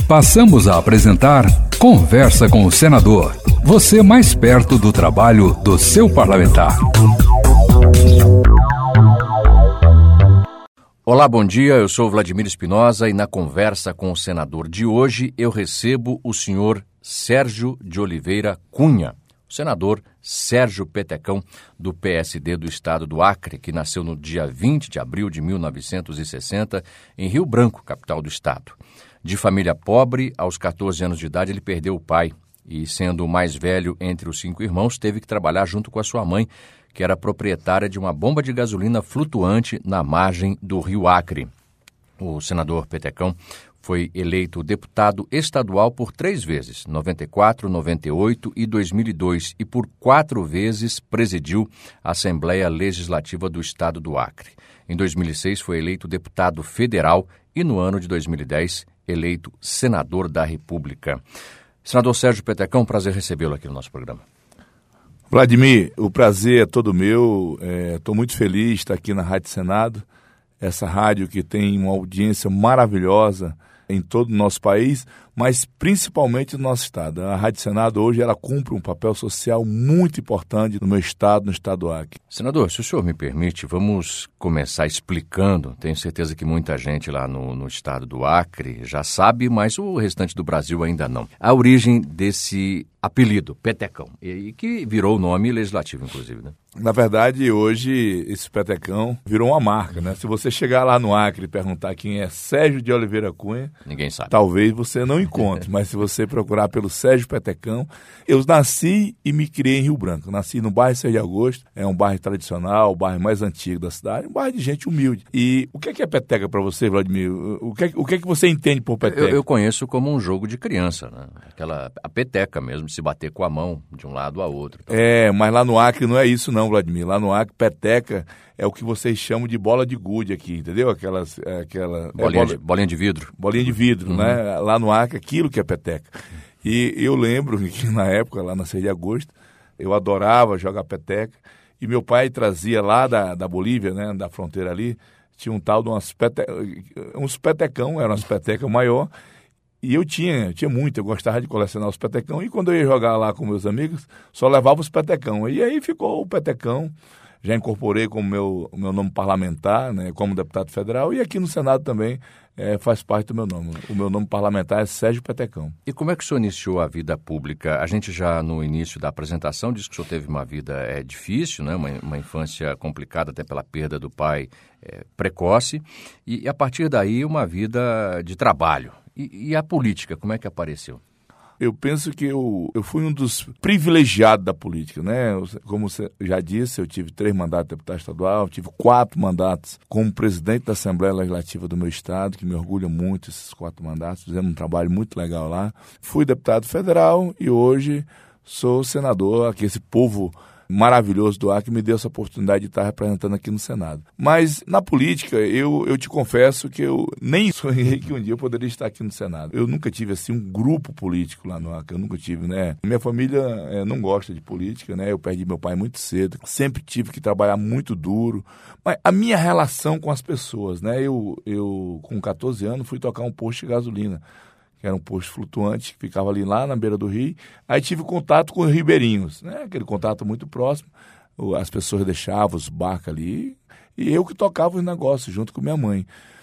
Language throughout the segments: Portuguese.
Passamos a apresentar Conversa com o Senador. Você mais perto do trabalho do seu parlamentar. Olá, bom dia. Eu sou Vladimir Espinosa e na Conversa com o Senador de hoje eu recebo o senhor Sérgio de Oliveira Cunha, o senador Sérgio Petecão, do PSD do estado do Acre, que nasceu no dia 20 de abril de 1960 em Rio Branco, capital do estado. De família pobre, aos 14 anos de idade ele perdeu o pai e, sendo o mais velho entre os 5 irmãos, teve que trabalhar junto com a sua mãe, que era proprietária de uma bomba de gasolina flutuante na margem do rio Acre. O senador Petecão foi eleito deputado estadual por 3 vezes, 94, 98 e 2002, e por 4 vezes presidiu a Assembleia Legislativa do Estado do Acre. Em 2006 foi eleito deputado federal e no ano de 2010 eleito senador da República. Senador Sérgio Petecão, prazer recebê-lo aqui no nosso programa. Vladimir, o prazer é todo meu. Estou muito feliz de estar aqui na Rádio Senado, essa rádio que tem uma audiência maravilhosa em todo o nosso país, mas principalmente no nosso estado. A Rádio Senado hoje ela cumpre um papel social muito importante no meu estado, no estado do Acre. Senador, se o senhor me permite, vamos começar explicando. Tenho certeza que muita gente lá no estado do Acre já sabe, mas o restante do Brasil ainda não. A origem desse apelido, Petecão, e que virou o nome legislativo, inclusive, né? Na verdade, hoje, esse Petecão virou uma marca, né? Se você chegar lá no Acre e perguntar quem é Sérgio de Oliveira Cunha, ninguém sabe. Talvez você não encontre, mas se você procurar pelo Sérgio Petecão, eu nasci e me criei em Rio Branco. Nasci no bairro 6 de Agosto, é um bairro tradicional, o bairro mais antigo da cidade, um bairro de gente humilde. E o que é peteca para você, Vladimir? O que é que você entende por peteca? Eu conheço como um jogo de criança, né? A peteca mesmo, de se bater com a mão de um lado a outro. Então... mas lá no Acre não é isso não, Vladimir. Lá no Acre, peteca é o que vocês chamam de bola de gude aqui, entendeu? Bolinha de vidro. Bolinha de vidro, né? Lá no Acre, aquilo que é peteca. E eu lembro que na época, lá na 6 de agosto, eu adorava jogar peteca. E meu pai trazia lá da Bolívia, né? Da fronteira ali, tinha um tal de uns petecão, eram umas petecas maior. E eu tinha muito, eu gostava de colecionar os petecão. E quando eu ia jogar lá com meus amigos, só levava os petecão. E aí ficou o petecão. Já incorporei como meu nome parlamentar, né, como deputado federal, e aqui no Senado também faz parte do meu nome. O meu nome parlamentar é Sérgio Petecão. E como é que o senhor iniciou a vida pública? A gente já no início da apresentação disse que o senhor teve uma vida difícil, né, uma infância complicada até pela perda do pai precoce, e a partir daí uma vida de trabalho. E a política, como é que apareceu? Eu penso que eu fui um dos privilegiados da política, né? Como você já disse, eu tive 3 mandatos de deputado estadual, tive 4 mandatos como presidente da Assembleia Legislativa do meu estado, que me orgulha muito esses 4 mandatos, fizemos um trabalho muito legal lá. Fui deputado federal e hoje sou senador, aqui esse povo maravilhoso do Acre me deu essa oportunidade de estar representando aqui no Senado. Mas na política, eu te confesso que eu nem sonhei que um dia eu poderia estar aqui no Senado. Eu nunca tive assim um grupo político lá no Acre, eu nunca tive, né? Minha família não gosta de política, né? Eu perdi meu pai muito cedo, sempre tive que trabalhar muito duro. Mas a minha relação com as pessoas, né? Eu com 14 anos fui tocar um posto de gasolina, que era um posto flutuante, que ficava ali lá na beira do rio. Aí tive contato com os ribeirinhos, né? Aquele contato muito próximo. As pessoas deixavam os barcos ali e eu que tocava os negócios junto com minha mãe.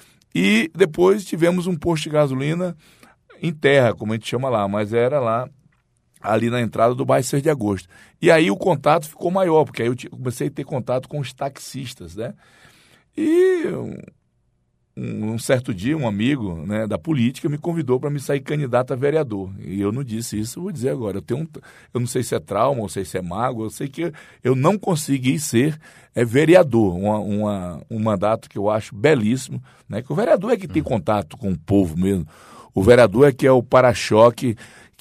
E depois tivemos um posto de gasolina em terra, como a gente chama lá, mas era lá, ali na entrada do bairro 6 de agosto. E aí o contato ficou maior, porque aí eu comecei a ter contato com os taxistas, né? E um certo dia, um amigo, né, da política me convidou para me sair candidato a vereador. E eu não disse isso, eu vou dizer agora. Eu não sei se é trauma, ou sei se é mágoa, eu sei que eu não consegui ser vereador. Um mandato que eu acho belíssimo, né, que o vereador é que tem contato com o povo mesmo. O vereador é que é o para-choque,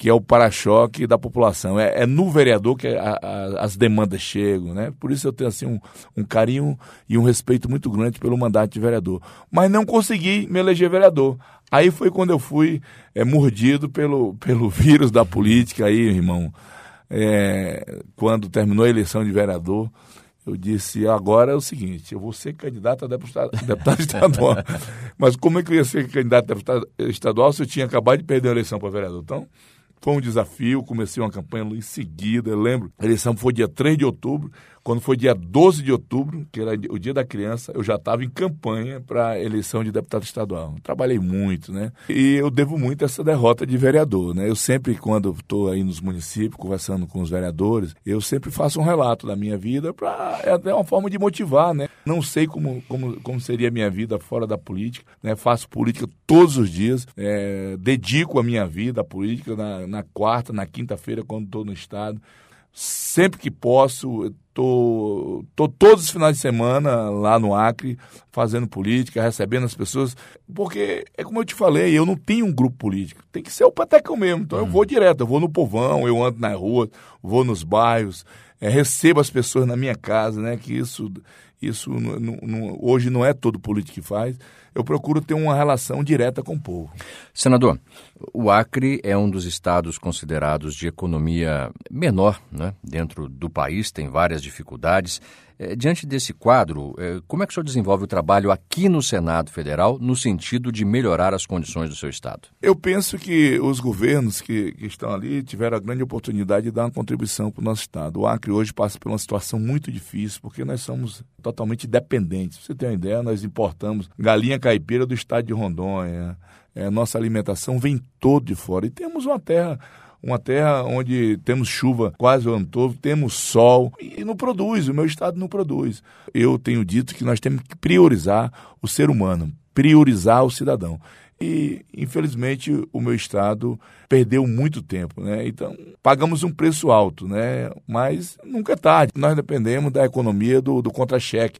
da população. É no vereador que as demandas chegam, né? Por isso eu tenho assim, um carinho e um respeito muito grande pelo mandato de vereador. Mas não consegui me eleger vereador. Aí foi quando eu fui mordido pelo vírus da política aí, irmão. Quando terminou a eleição de vereador, Eu disse, agora é o seguinte, eu vou ser candidato a deputado estadual. Mas como é que eu ia ser candidato a deputado estadual se eu tinha acabado de perder a eleição para vereador? Então, foi um desafio, comecei uma campanha em seguida, eu lembro, a eleição foi dia 3 de outubro, quando foi dia 12 de outubro, que era o dia da criança, eu já estava em campanha para a eleição de deputado estadual. Trabalhei muito, né? E eu devo muito a essa derrota de vereador, né? Eu sempre, quando estou aí nos municípios, conversando com os vereadores, eu sempre faço um relato da minha vida é até uma forma de motivar, né? Não sei como seria a minha vida fora da política, né? Faço política todos os dias, dedico a minha vida à política na quarta, na quinta-feira, quando estou no estado. Sempre que posso, tô todos os finais de semana lá no Acre, fazendo política, recebendo as pessoas, porque é como eu te falei, eu não tenho um grupo político, tem que ser o Petecão mesmo, então eu vou direto, eu vou no povão, eu ando na rua, vou nos bairros, recebo as pessoas na minha casa, né, que isso hoje não é todo político que faz. Eu procuro ter uma relação direta com o povo. Senador, o Acre é um dos estados considerados de economia menor, né, dentro do país, tem várias dificuldades. Diante desse quadro, como é que o senhor desenvolve o trabalho aqui no Senado Federal no sentido de melhorar as condições do seu estado? Eu penso que os governos que estão ali tiveram a grande oportunidade de dar uma contribuição para o nosso estado. O Acre hoje passa por uma situação muito difícil, porque nós somos totalmente dependentes. Pra você ter uma ideia, nós importamos galinha caipira do estado de Rondônia. Nossa alimentação vem toda de fora. E temos uma terra onde temos chuva quase o ano todo, temos sol e não produz, o meu estado não produz. Eu tenho dito que nós temos que priorizar o ser humano, priorizar o cidadão. E, infelizmente, o meu estado perdeu muito tempo, né? Então, pagamos um preço alto, né? Mas nunca é tarde. Nós dependemos da economia do contra-cheque.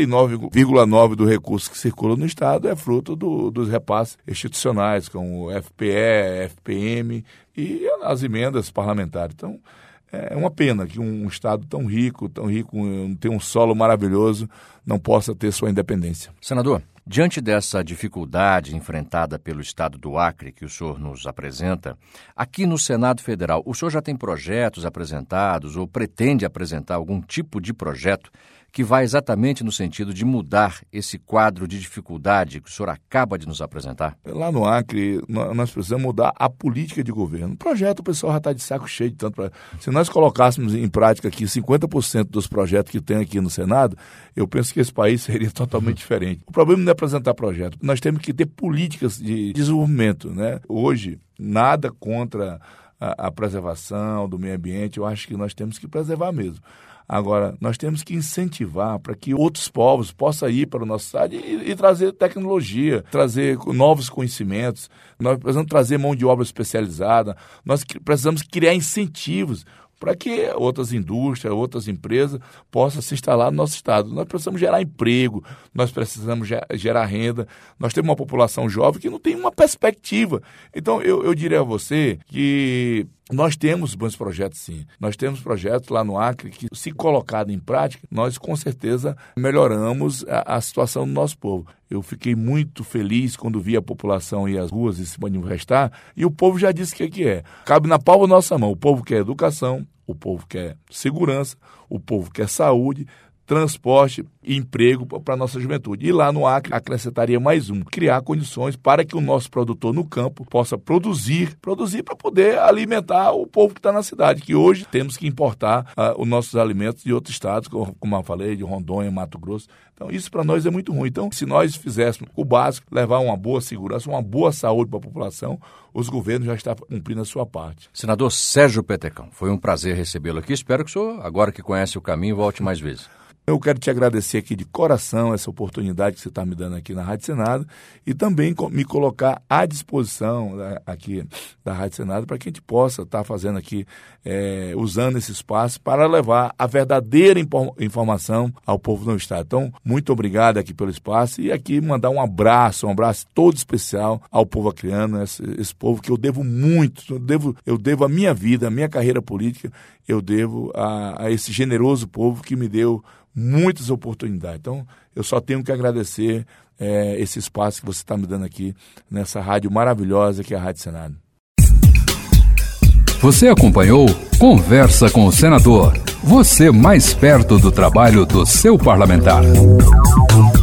99,9% do recurso que circula no estado é fruto dos repasses institucionais, como o FPE, FPM e as emendas parlamentares. Então, é uma pena que um estado tão rico, tem um solo maravilhoso, não possa ter sua independência. Senador, diante dessa dificuldade enfrentada pelo estado do Acre que o senhor nos apresenta, aqui no Senado Federal, o senhor já tem projetos apresentados ou pretende apresentar algum tipo de projeto que vai exatamente no sentido de mudar esse quadro de dificuldade que o senhor acaba de nos apresentar? Lá no Acre, nós precisamos mudar a política de governo. O projeto, o pessoal já está de saco cheio de tanto. Se nós colocássemos em prática aqui 50% dos projetos que tem aqui no Senado, eu penso que esse país seria totalmente diferente. O problema não é apresentar projeto. Nós temos que ter políticas de desenvolvimento, né? Hoje, nada contra a preservação do meio ambiente. Eu acho que nós temos que preservar mesmo. Agora, nós temos que incentivar para que outros povos possam ir para o nosso estado e trazer tecnologia, trazer novos conhecimentos. Nós precisamos trazer mão de obra especializada, nós precisamos criar incentivos para que outras indústrias, outras empresas possam se instalar no nosso estado. Nós precisamos gerar emprego, nós precisamos gerar renda. Nós temos uma população jovem que não tem uma perspectiva. Então, eu diria a você que nós temos bons projetos, sim. Nós temos projetos lá no Acre que, se colocado em prática, nós com certeza melhoramos a situação do nosso povo. Eu fiquei muito feliz quando vi a população ir às ruas e se manifestar, e o povo já disse o que é. Cabe na palma da nossa mão. O povo quer educação, o povo quer segurança, o povo quer saúde, transporte e emprego para a nossa juventude. E lá no Acre acrescentaria mais criar condições para que o nosso produtor no campo possa produzir para poder alimentar o povo que está na cidade, que hoje temos que importar os nossos alimentos de outros estados, como eu falei, de Rondônia, Mato Grosso. Então isso para nós é muito ruim. Então, se nós fizéssemos o básico, levar uma boa segurança, uma boa saúde para a população, os governos já estão cumprindo a sua parte. Senador Sérgio Petecão, foi um prazer recebê-lo aqui. Espero que o senhor, agora que conhece o caminho, volte mais vezes. Eu quero te agradecer aqui de coração essa oportunidade que você está me dando aqui na Rádio Senado e também me colocar à disposição aqui da Rádio Senado para que a gente possa estar fazendo aqui, usando esse espaço para levar a verdadeira informação ao povo do estado. Então, muito obrigado aqui pelo espaço e aqui mandar um abraço todo especial ao povo acreano, esse povo que eu devo muito, eu devo a minha vida, a minha carreira política, eu devo a esse generoso povo que me deu muitas oportunidades. Então, eu só tenho que agradecer esse espaço que você está me dando aqui nessa rádio maravilhosa que é a Rádio Senado. Você acompanhou Conversa com o Senador. Você mais perto do trabalho do seu parlamentar.